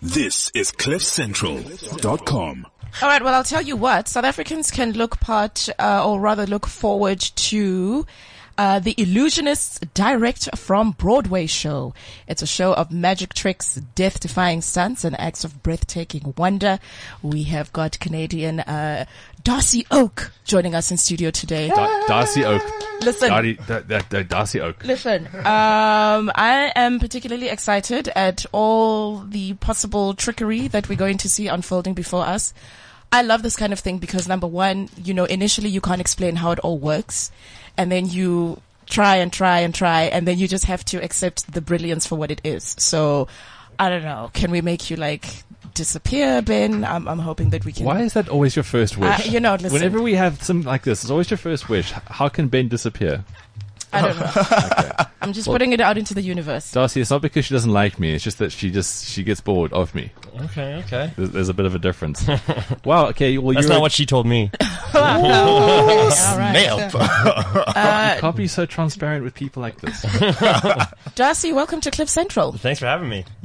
This is CliffCentral.com. All right, well, I'll tell you what. South Africans can look forward to The Illusionists Direct from Broadway show. It's a show of magic tricks, death-defying stunts, and acts of breathtaking wonder. We have got Canadian Darcy Oak joining us in studio today. Darcy Oak. Listen. Darcy Oak. Listen, I am particularly excited at all the possible trickery that we're going to see unfolding before us. I love this kind of thing because, number one, initially you can't explain how it all works. And then you try, and then you just have to accept the brilliance for what it is. So, I don't know. Can we make you, disappear, Ben? I'm hoping that we can. Why is that always your first wish? Listen. Whenever we have something like this, it's always your first wish. How can Ben disappear? I don't know. Okay. I'm just putting it out into the universe. Darcy, it's not because she doesn't like me. It's just that she gets bored of me. Okay. There's a bit of a difference. Wow. Okay. Well, that's not what she told me. All right. You can't be so transparent with people like this. Darcy, welcome to Cliff Central. Thanks for having me.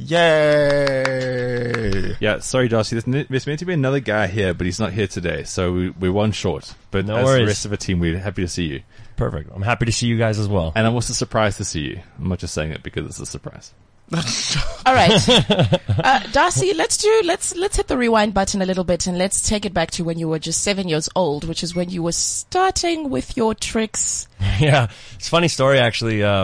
Yay! Yeah. Sorry, Darcy. There's meant to be another guy here, but he's not here today, so we're one short. But no as worries. The rest of the team, we're happy to see you. Perfect. I'm happy to see you guys as well. And I'm also surprised to see you. I'm not just saying it because it's a surprise. All right. Darcy, let's hit the rewind button a little bit and let's take it back to when you were just 7 years old, which is when you were starting with your tricks. Yeah. It's a funny story, actually. I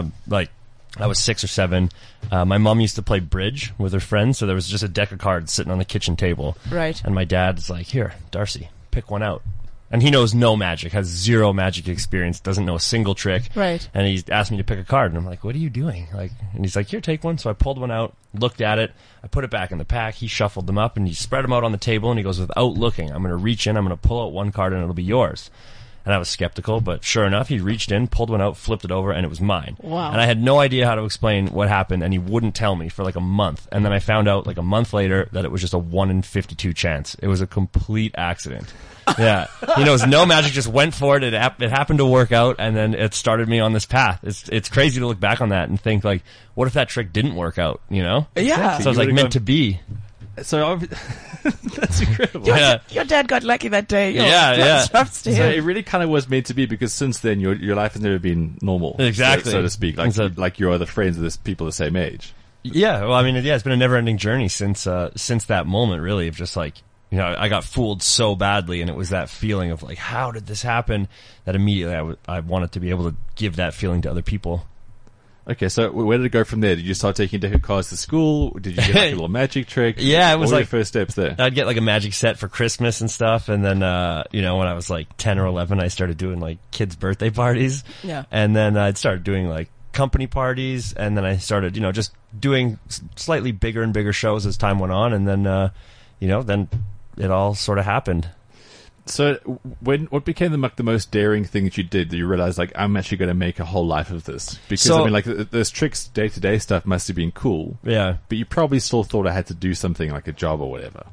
was 6 or 7. My mom used to play bridge with her friends, so there was just a deck of cards sitting on the kitchen table. Right. And my dad's like, here, Darcy, pick one out. And he knows no magic, has zero magic experience, doesn't know a single trick. Right. And he asked me to pick a card, and I'm like, what are you doing? And he's like, here, take one. So I pulled one out, looked at it, I put it back in the pack, he shuffled them up, and he spread them out on the table, and he goes, without looking, I'm going to reach in, I'm going to pull out one card, and it'll be yours. And I was skeptical, but sure enough, he reached in, pulled one out, flipped it over, and it was mine. Wow. And I had no idea how to explain what happened, and he wouldn't tell me for a month. And then I found out a month later that it was just a 1 in 52 chance. It was a complete accident. Yeah. He knows no magic, just went for it. It happened to work out, and then it started me on this path. It's crazy to look back on that and think, what if that trick didn't work out, Yeah. So it was meant to be. So that's incredible. Your dad got lucky that day. Yeah. So it really kind of was meant to be because since then your life has never been normal. Exactly. So to speak. Like your other friends of people the same age. Yeah. Well, I mean, it's been a never-ending journey since that moment, really, of just I got fooled so badly, and it was that feeling of how did this happen? That immediately I wanted to be able to give that feeling to other people. Okay, so where did it go from there? Did you start taking deck of cards to school? Did you get a little magic trick? Yeah, it was what were your first steps there? I'd get a magic set for Christmas and stuff, and then when I was 10 or 11, I started doing kids' birthday parties. Yeah. And then I'd started doing company parties, and then I started just doing slightly bigger and bigger shows as time went on, and then then it all sort of happened. So what became the most daring thing that you did that you realized I'm actually going to make a whole life of this? Because those tricks, day-to-day stuff must have been cool. Yeah. But you probably still thought I had to do something like a job or whatever.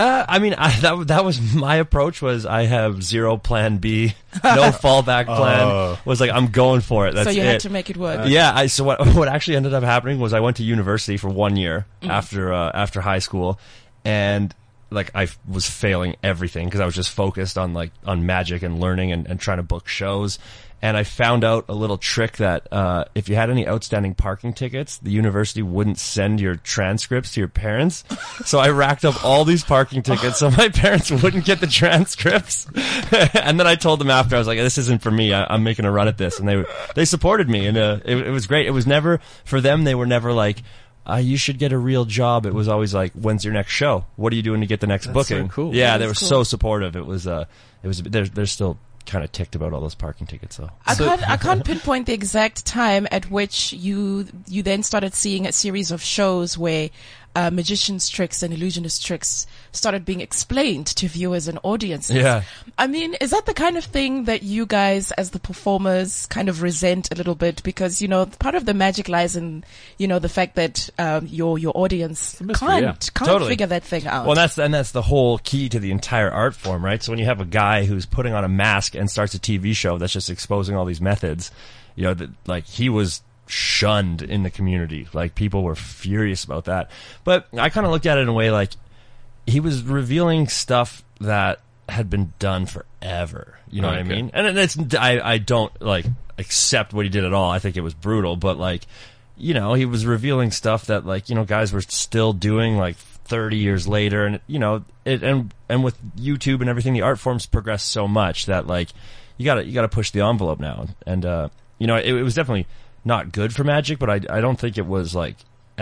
That was my approach. Was I have zero plan B, no fallback plan. Was I'm going for it. That's so you it. had to make it work. Yeah. So what actually ended up happening was I went to university for 1 year after high school, and I was failing everything because I was just focused on magic and learning and trying to book shows. And I found out a little trick that if you had any outstanding parking tickets, the university wouldn't send your transcripts to your parents. So I racked up all these parking tickets so my parents wouldn't get the transcripts. And then I told them after, I was like, this isn't for me. I'm making a run at this. And they supported me, and it was great. It was never, for them, they were never you should get a real job. It was always when's your next show? What are you doing to get the next booking? So cool. Yeah, they were so supportive. It was they're still kind of ticked about all those parking tickets though. I can't pinpoint the exact time at which you then started seeing a series of shows where magician's tricks and illusionist tricks started being explained to viewers and audiences. Yeah. I mean, is that the kind of thing that you guys as the performers kind of resent a little bit? Because, part of the magic lies in, the fact that your audience can't totally figure that thing out. Well, that's the whole key to the entire art form, right? So when you have a guy who's putting on a mask and starts a TV show that's just exposing all these methods, he was shunned in the community. Like, people were furious about that. But I kind of looked at it in a way like he was revealing stuff that had been done forever. You know what I mean? And it's I don't like accept what he did at all. I think it was brutal, but like, you know, he was revealing stuff that, like, you know, guys were still doing like 30 years later, and you know, and with YouTube and everything, the art form's progressed so much that, like, you gotta push the envelope now. And you know, it was definitely not good for Magic, but I don't think it was like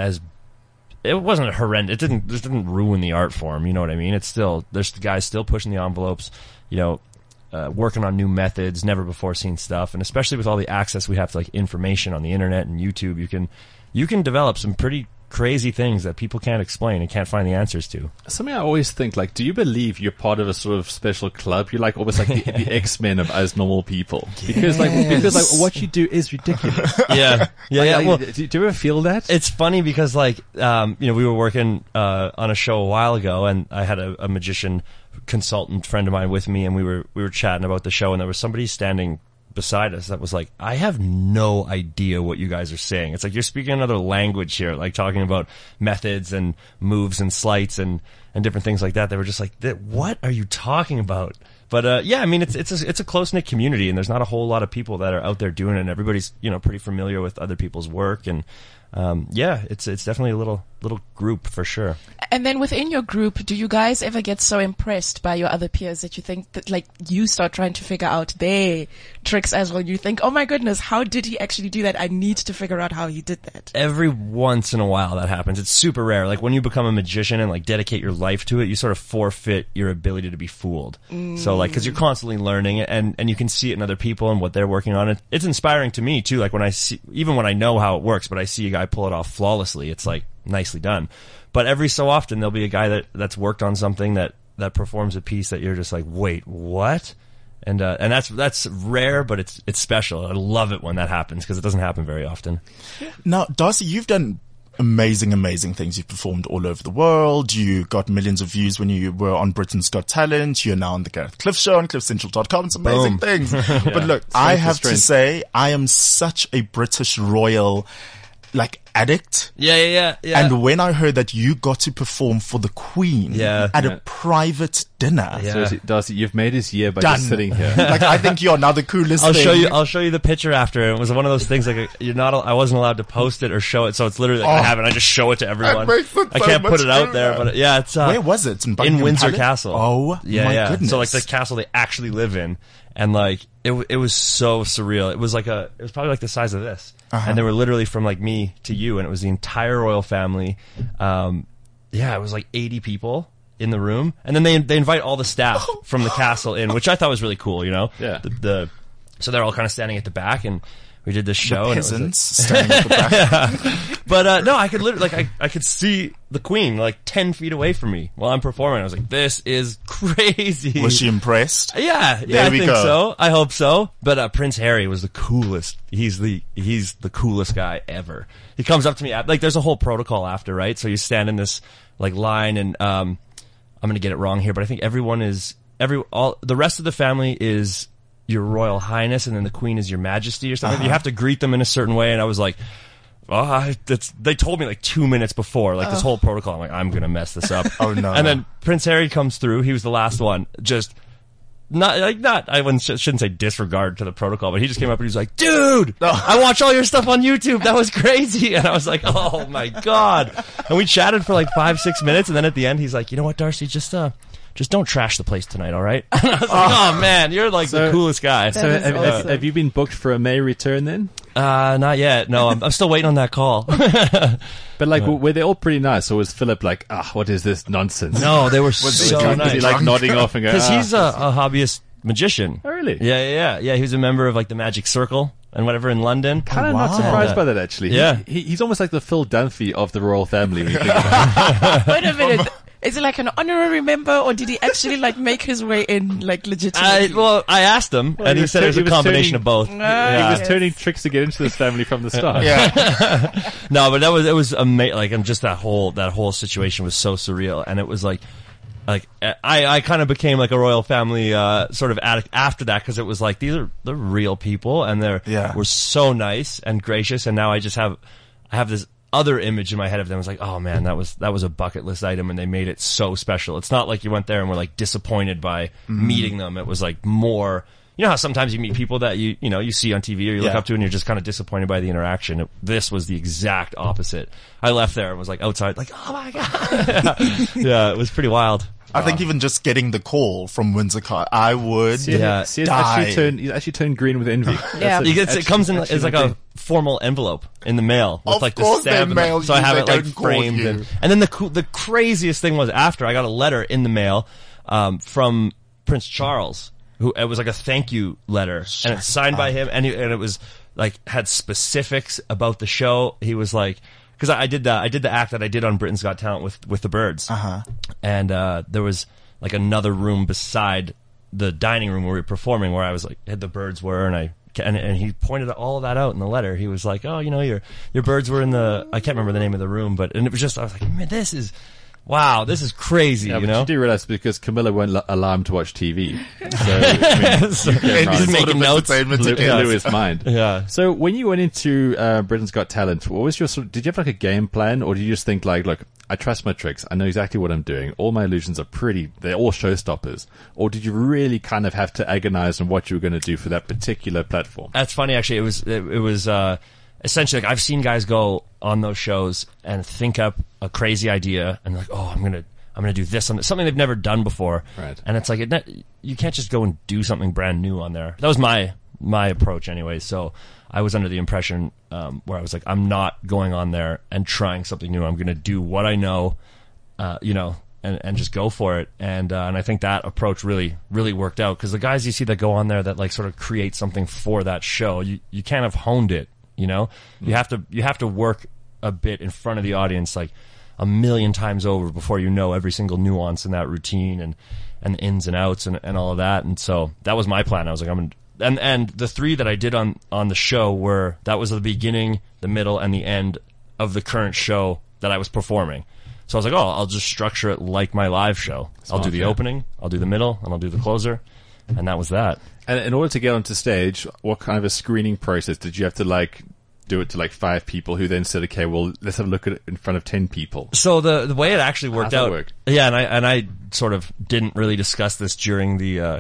it wasn't horrendous. It didn't ruin the art form. You know what I mean? It's still, there's guys still pushing the envelopes, you know, working on new methods, never before seen stuff, and especially with all the access we have to like information on the internet and YouTube, you can develop some pretty crazy things that people can't explain and can't find the answers to. Something I always think, like, do you believe you're part of a sort of special club? You're like almost like the X-Men of us normal people, because like what you do is ridiculous. Yeah. Well, do you ever feel that? It's funny because, like, you know, we were working on a show a while ago, and I had a magician consultant friend of mine with me, and we were chatting about the show, and there was somebody standing beside us that was like, I have no idea what you guys are saying. It's like you're speaking another language here, like talking about methods and moves and sleights and different things like that. They were just like, what are you talking about? But yeah, I mean, it's a close-knit community, and there's not a whole lot of people that are out there doing it, and everybody's, you know, pretty familiar with other people's work, and yeah, it's definitely a little group for sure. And then within your group, do you guys ever get so impressed by your other peers that you think that, like, you start trying to figure out their tricks as well? You think, oh my goodness, how did he actually do that? I need to figure out how he did that. Every once in a while that happens. It's super rare. Like, when you become a magician and like dedicate your life to it, you sort of forfeit your ability to be fooled. So like, cause you're constantly learning, and you can see it in other people and what they're working on. It's inspiring to me too. Like, when I see, even when I know how it works, but I see a guy pull it off flawlessly, it's like, nicely done. But every so often there'll be a guy that's worked on something that performs a piece that you're just like, wait, what? And that's rare, but it's special. I love it when that happens, because it doesn't happen very often. Now, Darcy, you've done amazing things. You've performed all over the world. You got millions of views when you were on Britain's Got Talent. You're now on the Gareth Cliff Show on CliffCentral.com. It's amazing things. But look, I have to say, I am such a British royal, like, addict. Yeah. And when I heard that you got to perform for the Queen at a private dinner. So, Darcy, you've made his year by just sitting here. Like, I think you're now the coolest thing. I'll show you the picture after. It was one of those things, like, I wasn't allowed to post it or show it, so it's literally like, I have it, I just show it to everyone. I can't put it out there, but yeah, it's where was it? In Windsor Castle. Oh, my goodness. So like the castle they actually live in, and like it was so surreal. It was probably like the size of this. And they were literally from like me to you, and it was the entire royal family. It was like 80 people in the room, and then they invite all the staff from the castle in, which I thought was really cool, you know? Yeah. So they're all kind of standing at the back, and we did this show. The peasants standing at the back. But no, I could literally, like, I could see the Queen like 10 feet away from me while I'm performing. I was like, this is crazy. Was she impressed? Yeah, I think so. I hope so. But Prince Harry was the coolest. He's the coolest guy ever. He comes up to me, like, there's a whole protocol after, right? So you stand in this like line, and I'm gonna get it wrong here, but I think the rest of the family is Your Royal Highness, and then the Queen is Your Majesty or something. You have to greet them in a certain way, and I was like, they told me like 2 minutes before, like, this whole protocol. I'm like, I'm gonna mess this up. Oh no. And then Prince Harry comes through. He was the last one. Just I shouldn't say disregard to the protocol, but he just came up and he was like, dude, I watch all your stuff on YouTube. That was crazy. And I was like, oh my God. And we chatted for like 5-6 minutes. And then at the end, he's like, you know what, Darcy, just don't trash the place tonight, all right? And I was like, oh man, you're like the coolest guy. So have you been booked for a May return then? Not yet. No, I'm still waiting on that call. But like, were they all pretty nice, or was Philip like, what is this nonsense? No, they were so nice. Was he like nodding off and going, because he's a hobbyist magician. Oh, really? Yeah. He was a member of like the Magic Circle and whatever in London. Kind of not surprised by that, actually. Yeah. He's almost like the Phil Dunphy of the royal family when you think about it. Wait a minute. Is it like an honorary member, or did he actually like make his way in like legitimately? I asked him, and he said it was a combination of both. He was turning tricks to get into this family from the start. Yeah. No, but it was amazing. Like, and just that whole situation was so surreal, and it was like, like I kind of became like a royal family sort of addict after that, because it was like they're real people, and were so nice and gracious, and now I have this other image in my head of them. I was like, oh man, that was a bucket list item, and they made it so special. It's not like you went there and were like disappointed by meeting them. It was like more, you know how sometimes you meet people that you see on TV or you look up to and you're just kind of disappointed by the interaction. This was the exact opposite. I left there and was like outside, like, oh my God. Yeah, it was pretty wild. I think even just getting the call from Windsor Car, I would die. You actually turn green with envy. Yeah. It comes in as like a formal envelope in the mail with like the stamp. So I have it like framed. And then the craziest thing was after I got a letter in the mail from Prince Charles, who it was like a thank you letter, and it's signed by him, and it was like had specifics about the show. He was like, because I did the act that I did on Britain's Got Talent with the Birds, and there was like another room beside the dining room where we were performing, where I was like had the Birds were, and he pointed all of that out in the letter. He was like, oh, your birds were in the, I can't remember the name of the room, and it was just, I was like, man, this is crazy, yeah, you know? You do realize because Camilla won't allow him to watch TV. So, just making notes. Blew his mind. Yeah. So when you went into Britain's Got Talent, what was your did you have like a game plan, or did you just think like, look, I trust my tricks, I know exactly what I'm doing, all my illusions are they're all showstoppers? Or did you really kind of have to agonize on what you were going to do for that particular platform? That's funny, actually. It was essentially, like, I've seen guys go on those shows and think up a crazy idea and like, oh, I'm gonna do this, something they've never done before. Right. And it's like, you can't just go and do something brand new on there. That was my approach anyway. So I was under the impression where I was like, I'm not going on there and trying something new. I'm going to do what I know, and just go for it. And I think that approach really, really worked out, because the guys you see that go on there that like sort of create something for that show, you can't have honed it. You know, you have to work a bit in front of the audience like a million times over before you know every single nuance in that routine and the ins and outs and all of that. And so that was my plan. I was like, and the 3 that I did on the show that was the beginning, the middle, and the end of the current show that I was performing. So I was like, oh, I'll just structure it like my live show. I'll do the opening, I'll do the middle, and I'll do the closer. And that was that. And in order to get onto stage, what kind of a screening process did you have to like do it to like 5 people who then said, okay, well, let's have a look at it in front of 10 people? So the way it actually worked out, yeah, and I sort of didn't really discuss this during the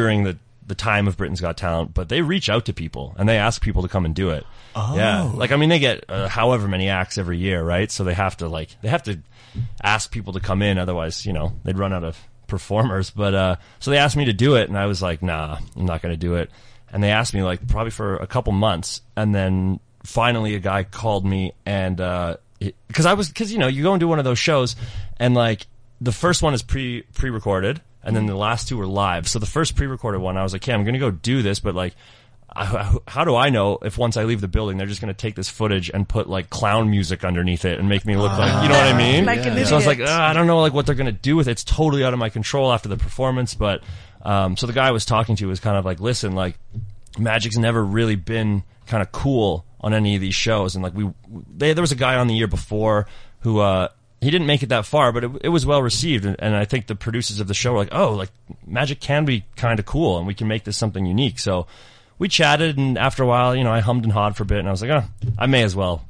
time of Britain's Got Talent, but they reach out to people and they ask people to come and do it. Oh. Yeah, like, I mean, they get however many acts every year, right? So they have to ask people to come in, otherwise, they'd run out of performers. But so they asked me to do it, and I was like, nah, I'm not going to do it. And they asked me like probably for a couple months, and then finally a guy called me, and because you go and do one of those shows, and like the first one is pre-recorded, and then the last 2 were live. So the first pre-recorded one, I was like, okay, I'm going to go do this, but like, how do I know if once I leave the building they're just going to take this footage and put like clown music underneath it and make me look like, you know what I mean? Like an idiot. So I was like, I don't know like what they're going to do with it. It's totally out of my control after the performance. But so the guy I was talking to was kind of like, listen, like, Magic's never really been kind of cool on any of these shows, and like there was a guy on the year before who he didn't make it that far, but it was well received, and I think the producers of the show were like, oh, like Magic can be kind of cool, and we can make this something unique. So we chatted, and after a while, I hummed and hawed for a bit, and I was like, oh, I may as well,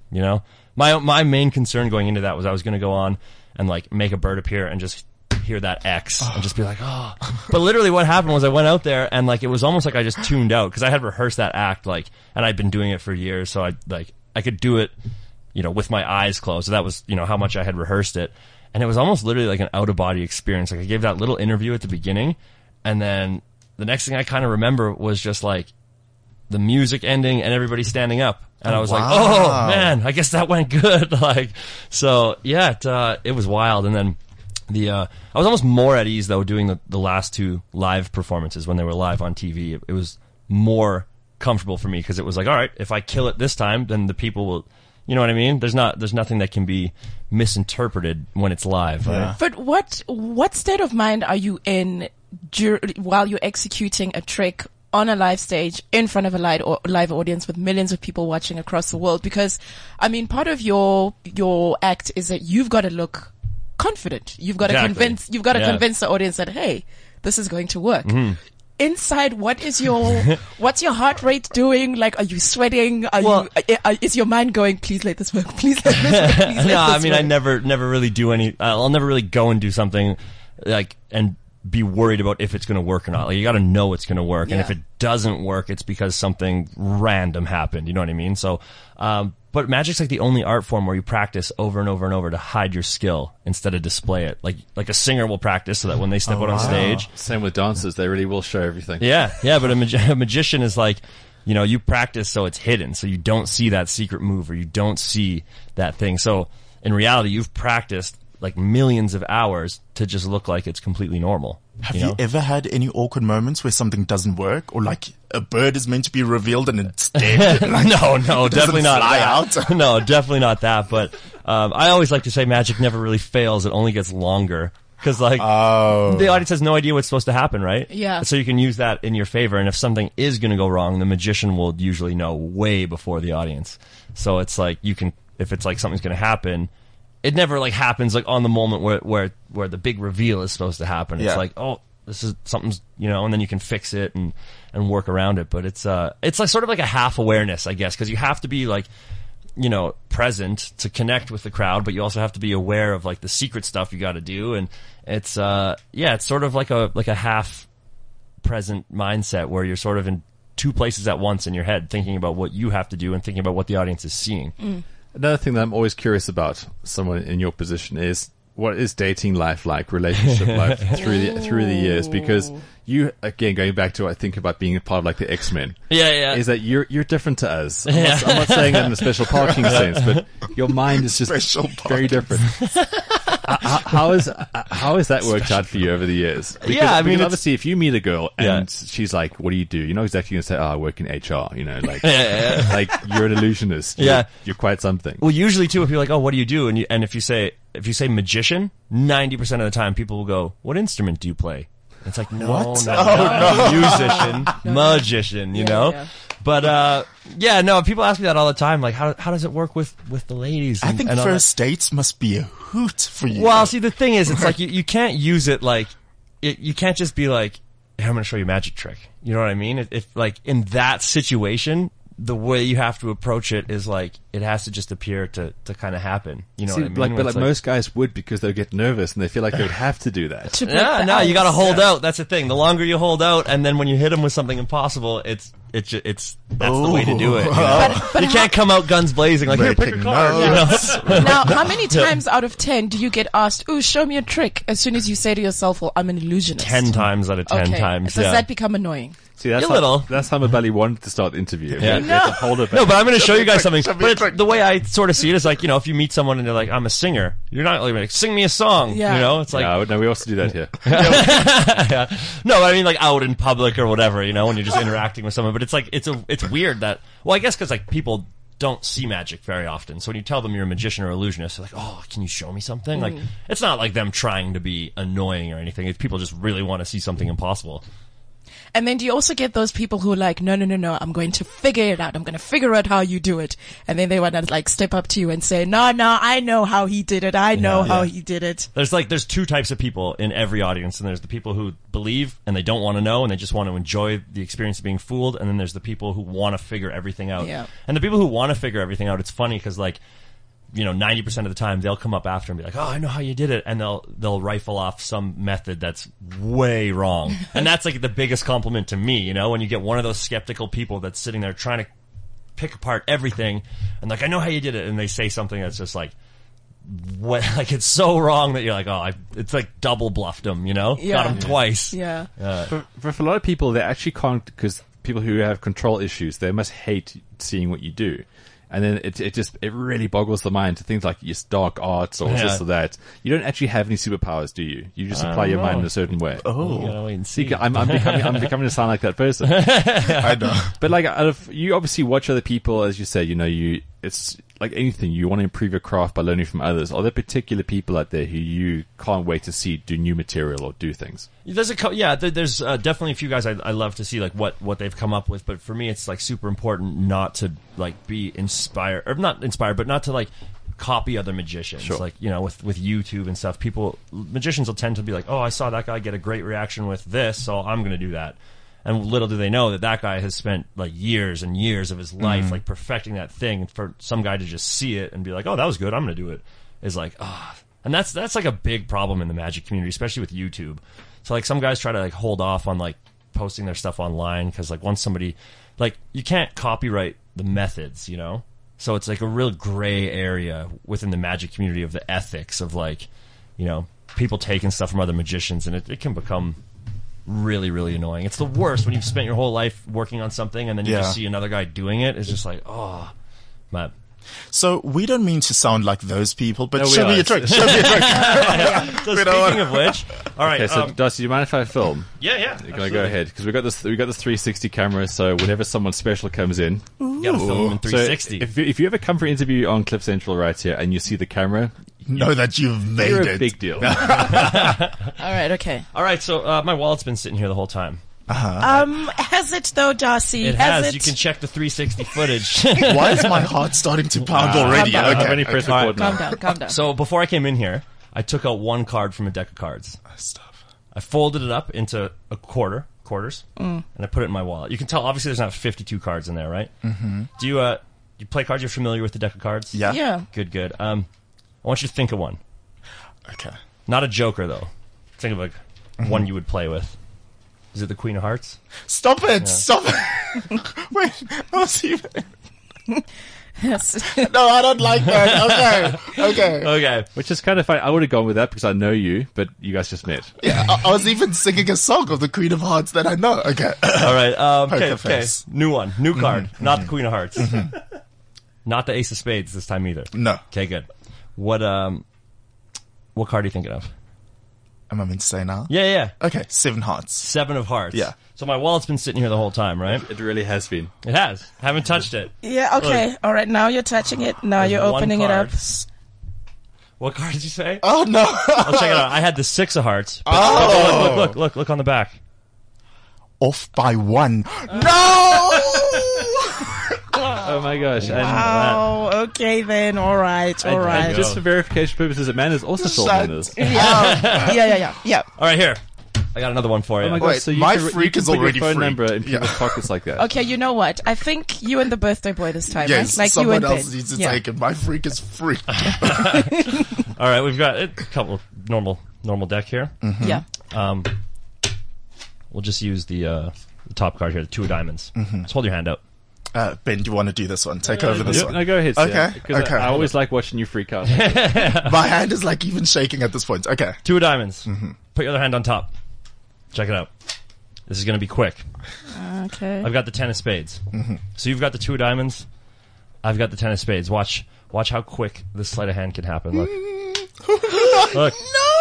My main concern going into that was I was going to go on and like make a bird appear and just hear that X and just be like, oh. But literally what happened was I went out there and like it was almost like I just tuned out, because I had rehearsed that act like, and I'd been doing it for years, so I could do it, with my eyes closed. So that was, how much I had rehearsed it. And it was almost literally like an out-of-body experience. Like I gave that little interview at the beginning, and then the next thing I kind of remember was just like the music ending and everybody standing up. And I was like, oh man, I guess that went good. Like, so yeah, it was wild. And then I was almost more at ease though doing the last 2 live performances when they were live on TV. It was more comfortable for me, because it was like, all right, if I kill it this time, then the people will, you know what I mean? There's nothing that can be misinterpreted when it's live. Yeah. Right? But what state of mind are you in while you're executing a trick on a live stage in front of a live audience with millions of people watching across the world? Because I mean, part of your act is that you've got to look confident. You've got to Exactly. convince the audience that, hey, this is going to work. Inside, what's your heart rate doing? Like, are you sweating? Is your mind going, please let this work? Please let this work. Please let No, I this mean, work. I never really do any. I'll never really go and do something like and be worried about if it's going to work or not. Like, you got to know it's going to work, and Yeah. if it doesn't work, it's because something random happened. You know what I mean? So, but magic's like the only art form where you practice over and over and over to hide your skill instead of display it. Like a singer will practice so that when they step out on stage, Same with dancers; they really will show everything. yeah. But a magician is like, you know, you practice so it's hidden, so you don't see that secret move or you don't see that thing. So in reality, you've practiced like millions of hours to just look like it's completely normal. Have know? you ever had any awkward moments where something doesn't work, or like a bird is meant to be revealed and it's dead? No, definitely not fly that. out? No, definitely not that. But I always like to say magic never really fails; it only gets longer. Because the audience has no idea what's supposed to happen, right? Yeah. So you can use that in your favor, and if something is going to go wrong, the magician will usually know way before the audience. So it's like if it's like something's going to happen, it never like happens like on the moment where the big reveal is supposed to happen. It's Yeah. like, oh, this is something's, you know, and then you can fix it and work around it. But it's like sort of like a half awareness, I guess, because you have to be like, you know, present to connect with the crowd, but you also have to be aware of like the secret stuff you got to do. And it's it's sort of like a half present mindset where you're sort of in two places at once in your head, thinking about what you have to do and thinking about what the audience is seeing. Another thing that I'm always curious about, someone in your position, is what is dating life like, relationship life through the years? Because you, again, going back to what I think about being a part of like the X-Men, Yeah. is that you're different to us. I'm not saying that in a special parking sense, but your mind is just Special very different. How is that worked out for you over the years? Because, Yeah, I mean, because it's- obviously, if you meet a girl and Yeah. she's like, "What do you do?" You're not exactly going to say, "Oh, I work in HR." You know, like, like you're an illusionist. Yeah. You're quite something. Well, usually too, if you're like, oh, what do you do? And if you say magician, 90% of the time people will go, what instrument do you play? And it's like, no, musician, magician, you know? yeah. But, no, people ask me that all the time. Like, how does it work with the ladies? I and- think and all that? first dates must be a hoot for you. Well, see, the thing is, it's like, you can't use it like, you can't just be like, hey, I'm going to show you a magic trick. You know what I mean? If like, in that situation, the way you have to approach it is like, it has to just appear to kind of happen. You know See, what I mean? but It's most guys would, because they'll get nervous and they feel like they would have to do that. To break Yeah, the no, you ice. got to hold out. That's the thing. The longer you hold out, and then when you hit them with something impossible, it's that's the way to do it. You know? But You can't come out guns blazing like, here, pick a Breaking card. You know? Now, how many times out of 10 do you get asked, "Ooh, show me a trick," as soon as you say to yourself, "Well, I'm an illusionist"? 10 times out of 10 times. Does Yeah. that become annoying? See, that's A how, little. That's how Mabali wanted to start the interview. Yeah. We had to hold it back. No, but I'm going to show you guys something. show me But a trick. the way I sort of see it is like, you know, if you meet someone and they're like, I'm a singer, you're not like, sing me a song. Yeah. You know, it's like, no, we also do that here. no, but I mean like out in public or whatever, you know, when you're just interacting with someone. But it's like, it's weird that, well, I guess because like people don't see magic very often. So when you tell them you're a magician or illusionist, they're like, oh, can you show me something? Like, it's not like them trying to be annoying or anything. It's people just really want to see something impossible. And then do you also get those people who are like, no, I'm going to figure it out. I'm going to figure out how you do it. And then they want to like step up to you and say, no, I know how he did it. I know how he did it. There's two types of people in every audience, and there's the people who believe and they don't want to know and they just want to enjoy the experience of being fooled, and then there's the people who want to figure everything out. Yeah. And the people who want to figure everything out, it's funny because like, you know, 90% of the time they'll come up after and be like, oh, I know how you did it. And they'll rifle off some method that's way wrong. And that's like the biggest compliment to me, you know, when you get one of those skeptical people that's sitting there trying to pick apart everything and like, I know how you did it. And they say something that's just like, what, like it's so wrong that you're like, oh, it's like double bluffed them, you know? Yeah. Got them twice. Yeah. For a lot of people, they actually can't, because people who have control issues, they must hate seeing what you do. And then it really boggles the mind to things like just dark arts or this or that. You don't actually have any superpowers, do you? You just apply your mind in a certain way. You gotta wait and see. I'm becoming to sound like that person. I know. But like, you obviously watch other people, as you said, you know, it's like anything, you want to improve your craft by learning from others. Are there particular people out there who you can't wait to see do new material or do things? There's there's definitely a few guys I love to see like what they've come up with, but for me it's like super important not to like be inspired, or not inspired, but not to like copy other magicians. Sure. Like, with YouTube and stuff, magicians will tend to be like, oh, I saw that guy get a great reaction with this, so I'm going to do that. And little do they know that guy has spent like years and years of his life like perfecting that thing. And for some guy to just see it and be like, oh, that was good, I'm going to do it, is like, and that's like a big problem in the magic community, especially with YouTube. So like some guys try to like hold off on like posting their stuff online because like once somebody, like, you can't copyright the methods, So it's like a real gray area within the magic community of the ethics of like, people taking stuff from other magicians, and it can become really, really annoying. It's the worst when you've spent your whole life working on something and then you just see another guy doing it. It's just like, oh, man. So we don't mean to sound like those people, but No, we show me are. a trick. Show me a trick. So speaking of which, all right. Okay, so Darcy, do you mind if I film? yeah. You're gonna go ahead because we got this 360 camera. So whenever someone special comes in, You gotta film them in 360. So if you ever come for an interview on Cliff Central right here and you see the camera, Know that you've made you're it. a big deal. All right, okay. All right, so my wallet's been sitting here the whole time. Has it though, Darcy? It has. You can check the 360 footage. Why is my heart starting to pound already? calm down. I've only pressed record now. Calm down. So before I came in here, I took out one card from a deck of cards. Stuff. I folded it up into a quarters, and I put it in my wallet. You can tell, obviously, there's not 52 cards in there, right? Mm-hmm. Do you play cards? You're familiar with the deck of cards? Yeah. Yeah. Good. I want you to think of one. Okay. Not a joker, though. Think of like one you would play with. Is it the Queen of Hearts? Stop it! Stop it! Wait, no, Steven. Yes. No, I don't like that. Okay. Okay. Which is kind of fine. I would have gone with that because I know you, but you guys just met. Yeah, I was even singing a song of the Queen of Hearts that I know. Okay. All right. Okay. face. New one. New card. Not the Queen of Hearts. Not the Ace of Spades this time either. No. Okay, good. What card are you thinking of? Am I meant to say now? Yeah. Okay, 7 hearts. 7 of Hearts. Yeah. So my wallet's been sitting here the whole time, right? It really has been. It has. Haven't touched it. Yeah, okay. All right, now you're touching it. Now There's you're one opening it up. card. What card did you say? Oh, no. I'll check it out. I had the 6 of Hearts. But look on the back. Off by 1. No! Oh my gosh. And Oh, okay then. All right. and just for verification purposes, Amanda's also filming this. Yeah. All right, here. I got another one for you. Oh my gosh, Wait, so you my can, freak you can is put already your phone free. number in people's Yeah. pockets like that. Okay, you know what? I think you and the birthday boy this time, Yes, right? Like you someone and else Ben. needs to Yeah. take it. My freak is free. All right, we've got a couple of normal deck here. Yeah. We'll just use the top card here, the 2 of diamonds. Just hold your hand out. Ben, do you want to do this one? Take over this one. No, go ahead. Sam, Okay, because okay. I always like watching you freak out. My hand is like even shaking at this point. Okay. 2 of diamonds. Put your other hand on top. Check it out. This is going to be quick. Okay. I've got the 10 of spades. So you've got the 2 of diamonds. I've got the 10 of spades. Watch how quick this sleight of hand can happen. Look. Look.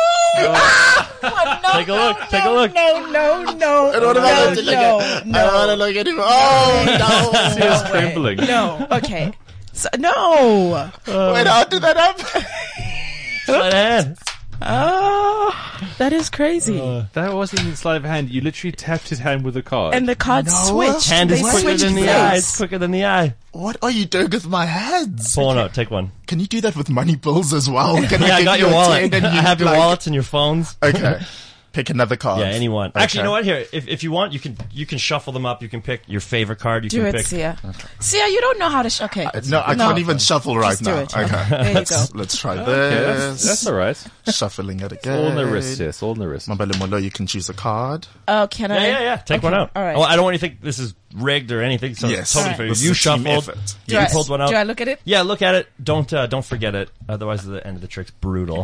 Take a look. Take a look. No. And what about it? I don't want to look at him. Oh, See us trembling. No. Okay. So, no. no. Wait, how did that happen? Sleight of hand. Oh, that is crazy. That wasn't even sleight of hand. You literally tapped his hand with a card. And the cards switched. Hand is They quicker switched than the face. eye. It's quicker than the eye. What are you doing with my hands? Pull one out. Take one. Can you do that with money bills as well? Can Yeah, I give got you your a wallet. 10 and I you have your like- wallets and your phones. Okay. Pick another card. Yeah, anyone. Okay. Actually, you know what? Here, if you want, you can shuffle them up. You can pick your favorite card. You Do can it, pick. Sia. Sia, you don't know how to. Okay. No, I can't even shuffle right Just do now. it. Okay. There you go. Let's try Yeah, this. that's all right. Shuffling it again. All in the wrist, yes. All in the wrist. Mabele Molo, you can choose a card. Oh, can I? Yeah. Take one out. All right. Well, I don't want you to think this is rigged or anything. So Yes. it's totally All right. fair. This You is a team shuffled. effort. Do You I- pulled one out. Do I look at it? Yeah, look at it. Don't forget it. Otherwise, the end of the trick's brutal.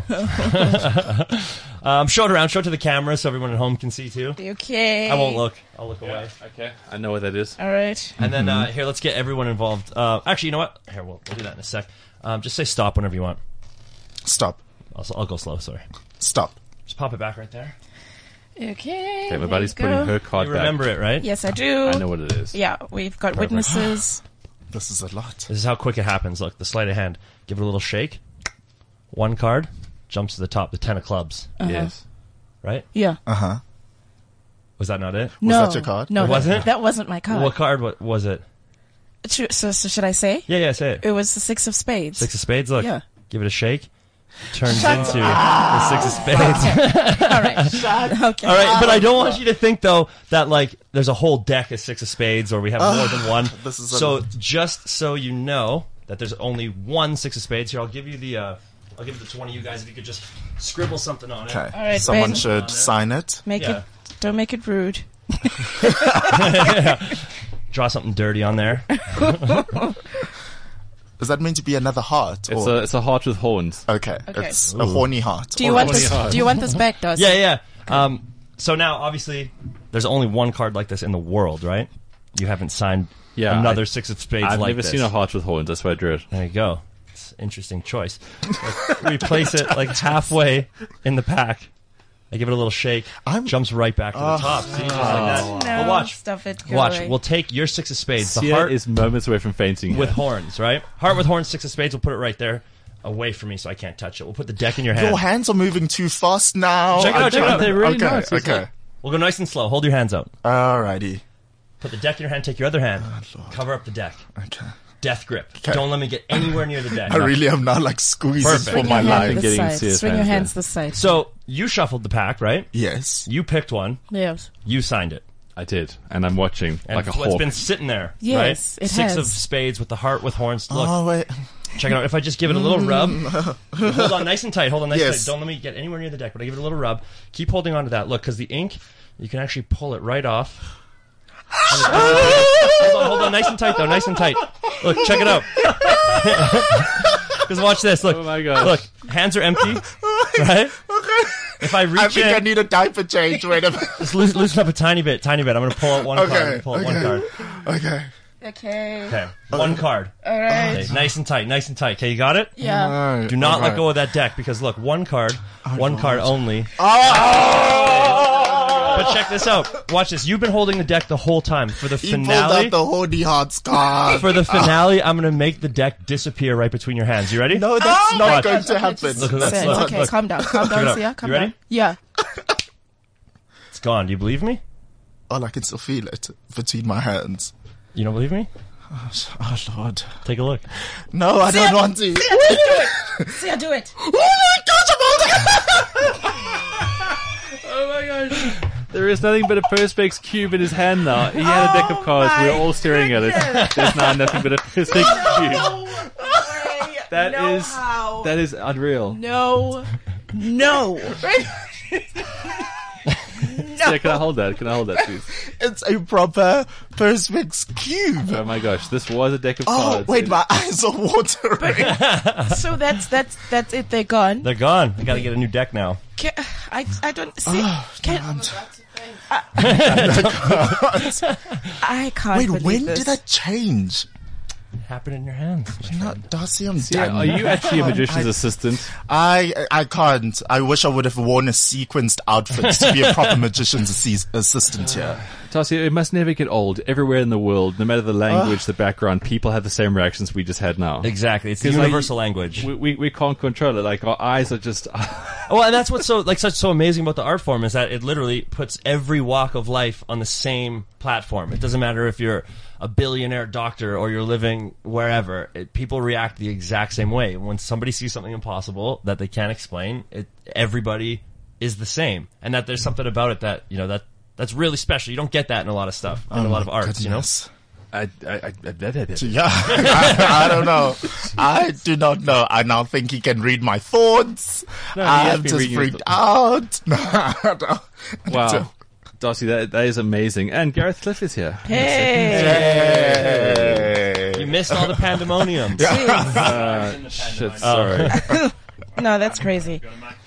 Show it around. Show it to the camera so everyone at home can see too. Okay. I won't look. I'll look away. Okay. I know what that is. All right. And then here, let's get everyone involved. Actually, you know what? Here, we'll do that in a sec. Just say stop whenever you want. Stop. I'll go slow. Sorry. Stop. Just pop it back right there. Okay. Okay, my buddy's there you putting go. her card You back. remember it, right? Yes, I do. I know what it is. Yeah, we've got witnesses. This is a lot. This is how quick it happens. Look, the sleight of hand. Give it a little shake. One card jumps to the top. The 10 of clubs. Yes. Right? Yeah. Uh-huh. Was that not it? No. that your card? No, It wasn't? That wasn't my card. What card was it? So should I say? Yeah, say it. It was the 6 of spades. 6 of spades. Look. Yeah. give it a shake. Turns into the 6 of spades. All right. Okay. All right, but I don't want you to think though that like there's a whole deck of 6 of spades or we have more than one. This is so just so you know that there's only one 6 of spades here. I'll give it to one of you guys if you could just scribble something on it. Okay. All right, Someone Ben. should sign it. Don't make it rude. Draw something dirty on there. Is that meant to be another heart? It's a heart with horns. Okay. Okay. It's a horny heart. Do you want this back, Darcy? Yeah. So now, obviously, there's only one card like this in the world, right? You haven't signed another 6 of spades I've like never this. seen a heart with horns. That's why I drew it. There you go. It's an interesting choice. We place it like halfway in the pack. I give it a little shake. Jumps right back to the top. See, just like that. No, Well, watch. Stuff it. Go Watch. away. We'll take your 6 of spades. The Sia heart is moments away from fainting. with horns, right? Heart with horns, 6 of spades. We'll put it right there, away from me, so I can't touch it. We'll put the deck in your hand. Your hands are moving too fast now. Check it out, check it out. They're really Okay, nice. It's okay. like- We'll go nice and slow. Hold your hands out. Alrighty. Put the deck in your hand. Take your other hand. Cover up the deck. Okay. Death grip. Don't let me get anywhere near the deck. I really am now like squeezing Perfect. for Swing my your hand life. this Getting side. Sia's Swing your hands hands there. this side. So you shuffled the pack, right? Yes. You picked one. Yes. You signed it. I did, and I'm watching And like a it's hawk. been sitting there. Yes, right? it 6 has. of spades with the heart with horns. Look, Oh wait. check it out. If I just give it a little rub, hold on nice and tight. Hold on nice Yes. and tight. Don't let me get anywhere near the deck. But I give it a little rub. Keep holding on to that. Look, because the ink, you can actually pull it right off. Hold on, nice and tight though, nice and tight. Look, check it out. Because watch this. Look, Oh my gosh. look, hands are empty, right? Okay. If I reach I think I in, need a diaper change. Wait a minute. just loosen up a tiny bit. I'm going to pull out one card. Pull out one card. Okay. Okay. Okay, one card. All right. Okay, nice and tight, nice and tight. Okay, you got it? Yeah. Alright, Do not let alright. go of that deck because look, one card only. But check this out. Watch this. You've been holding the deck the whole time for the He pulled finale. out the horny hearts card. For the finale, I'm going to make the deck disappear right between your hands. You ready? No, that's not Watch. going to happen. Look, look, That's Sense. look, not- Okay, look. calm down. Calm Check it down, out. Sia. Calm You ready? down. Yeah. It's gone. Do you believe me? Oh, I can still feel it between my hands. You don't believe me? Oh Lord. Take a look. No, I don't want to. Sia, do it. Oh my gosh, I'm holding it. Oh my gosh. There is nothing but a Perspex cube in his hand now. He had a deck of cards. We were all staring at it. There's now nothing but a Perspex cube. That is unreal. No. No. Yeah, can I hold that? Can I hold that, please? It's a proper Perspex cube. Oh my gosh, this was a deck of Oh, cards. wait, my eyes are watering. So that's it. They're gone. They're gone. I got to get a new deck now. I don't see. I can't. Wait, believe when this. did that change? It happened in your hands. No, Darcy, I'm Yeah, done. are you actually a magician's assistant? I can't. I wish I would have worn a sequenced outfit to be a proper magician's assistant here. Darcy, it must never get old. Everywhere in the world, no matter the language, the background, people have the same reactions we just had now. Exactly. It's the 'Cause, like, universal language. We can't control it. Like, our eyes are just... Well, and that's what's so amazing about the art form is that it literally puts every walk of life on the same platform. It doesn't matter if you're a billionaire doctor or you're living wherever. People react the exact same way. When somebody sees something impossible that they can't explain, everybody is the same. And that there's something about it that, that's really special. You don't get that in a lot of stuff, in a lot of arts, Goodness. I Yeah, I don't know. I do not know. I now think he can read my thoughts. No, he has I'm been just reading your freaked out. No, I don't. Wow. Darcy, that is amazing. And Gareth Cliff is here. Hey. You missed all the pandemonium. Shit, sorry. No, that's crazy.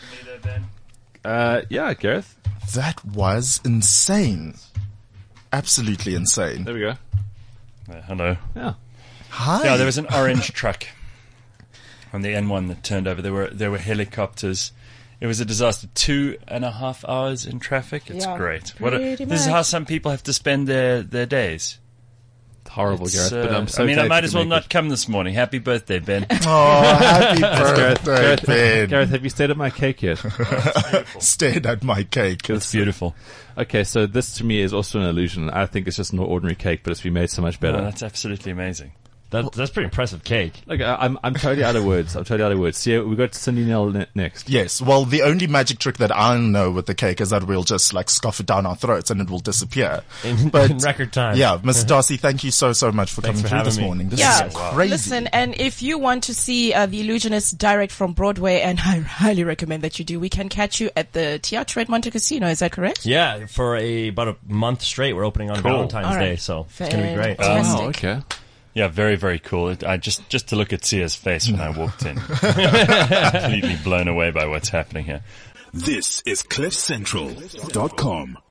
Yeah, Gareth. That was insane. Absolutely insane. There we go. Hello. Yeah. Hi. Yeah, there was an orange truck on the N1 that turned over. There were helicopters. It was a disaster. 2.5 hours in traffic. It's Yeah, great. pretty This is much. how some people have to spend their days. It's horrible, It's, Gareth. But I'm so I mean, glad I might you as could well make not it. come this morning. Happy birthday, Ben. Oh, happy Gareth, birthday, Ben. Gareth, have you stayed at my cake yet? Stared at my cake. It's beautiful. Okay, so this to me is also an illusion. I think it's just an ordinary cake, but it's been made so much better. Oh, that's absolutely amazing. That's pretty impressive cake. Look, I'm totally out of words. See, we got Cindy Nell next. Yes. Well, the only magic trick that I know with the cake is that we'll just like scoff it down our throats and it will disappear. In record time. Yeah. Mr. Darcy, thank you so much for coming for through having this me. morning. This Yeah, is crazy. listen, and if you want to see The Illusionist direct from Broadway, and I highly recommend that you do, we can catch you at the Teatro at Monte Cassino, is that correct? Yeah, for about a month straight, we're opening on Valentine's All right. Day, so it's going to be great. Fantastic. Oh, okay. Yeah, very, very cool. I just to look at Sia's face when I walked in, completely blown away by what's happening here. This is CliffCentral.com.